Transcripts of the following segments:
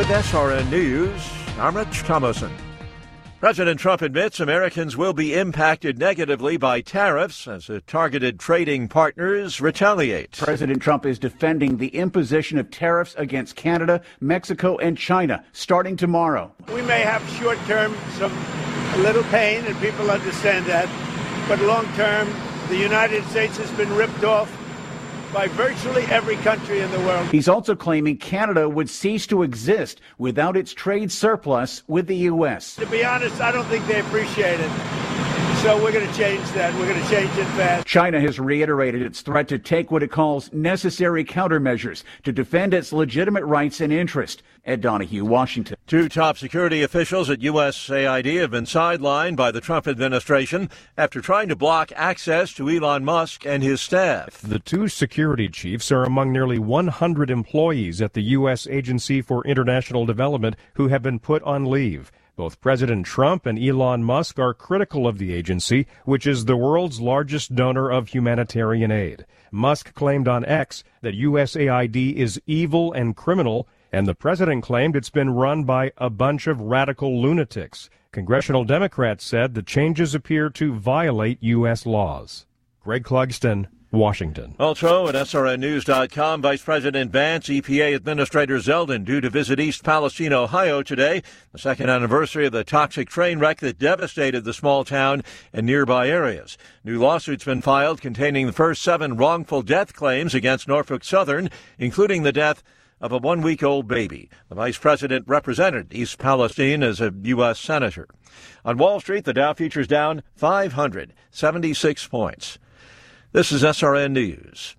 With SRN News, I'm Rich Thomason. President Trump admits Americans will be impacted negatively by tariffs as the targeted trading partners retaliate. President Trump is defending the imposition of tariffs against Canada, Mexico, and China starting tomorrow. We may have short-term a little pain, and people understand that, but long-term, the United States has been ripped off by virtually every country in the world. He's also claiming Canada would cease to exist without its trade surplus with the U.S. To be honest, I don't think they appreciate it. So we're going to change that. We're going to change it fast. China has reiterated its threat to take what it calls necessary countermeasures to defend its legitimate rights and interest. Ed Donahue, Washington. Two top security officials at USAID have been sidelined by the Trump administration after trying to block access to Elon Musk and his staff. The two security chiefs are among nearly 100 employees at the U.S. Agency for International Development who have been put on leave. Both President Trump and Elon Musk are critical of the agency, which is the world's largest donor of humanitarian aid. Musk claimed on X that USAID is evil and criminal, and the president claimed it's been run by a bunch of radical lunatics. Congressional Democrats said the changes appear to violate U.S. laws. Greg Clugston, Washington. Also at SRNnews.com, Vice President Vance, EPA Administrator Zeldin due to visit East Palestine, Ohio today, the second anniversary of the toxic train wreck that devastated the small town and nearby areas. New lawsuits been filed containing the first 7 wrongful death claims against Norfolk Southern, including the death of a 1-week-old baby. The Vice President represented East Palestine as a U.S. Senator. On Wall Street, the Dow futures down 576 points. This is SRN News.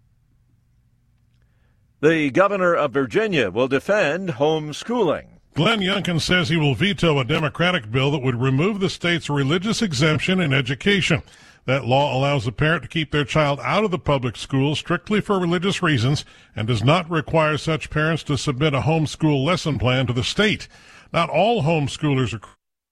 The governor of Virginia will defend homeschooling. Glenn Youngkin says he will veto a Democratic bill that would remove the state's religious exemption in education. That law allows a parent to keep their child out of the public schools strictly for religious reasons and does not require such parents to submit a homeschool lesson plan to the state. Not all homeschoolers are.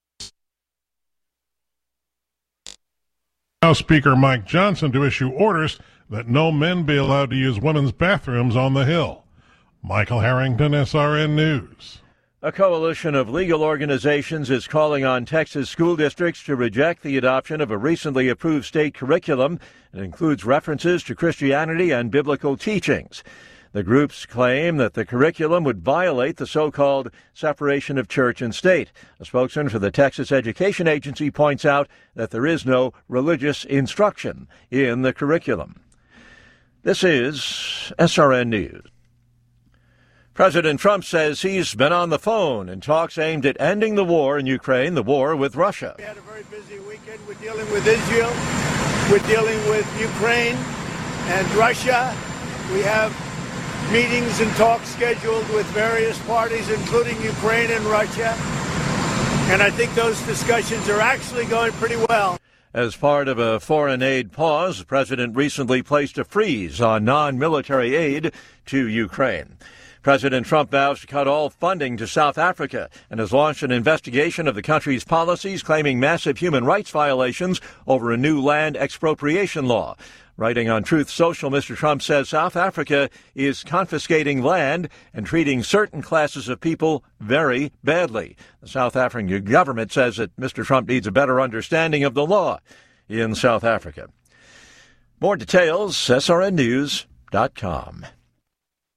House Speaker Mike Johnson to issue orders that no men be allowed to use women's bathrooms on the Hill. Michael Harrington, SRN News. A coalition of legal organizations is calling on Texas school districts to reject the adoption of a recently approved state curriculum that includes references to Christianity and biblical teachings. The groups claim that the curriculum would violate the so-called separation of church and state. A spokesman for the Texas Education Agency points out that there is no religious instruction in the curriculum. This is SRN News. President Trump says he's been on the phone in talks aimed at ending the war in Ukraine, the war with Russia. We had a very busy weekend. We're dealing with Israel. We're dealing with Ukraine and Russia. We have meetings and talks scheduled with various parties, including Ukraine and Russia. And I think those discussions are actually going pretty well. As part of a foreign aid pause, the president recently placed a freeze on non-military aid to Ukraine. President Trump vows to cut all funding to South Africa and has launched an investigation of the country's policies, claiming massive human rights violations over a new land expropriation law. Writing on Truth Social, Mr. Trump says South Africa is confiscating land and treating certain classes of people very badly. The South African government says that Mr. Trump needs a better understanding of the law in South Africa. More details, srnnews.com.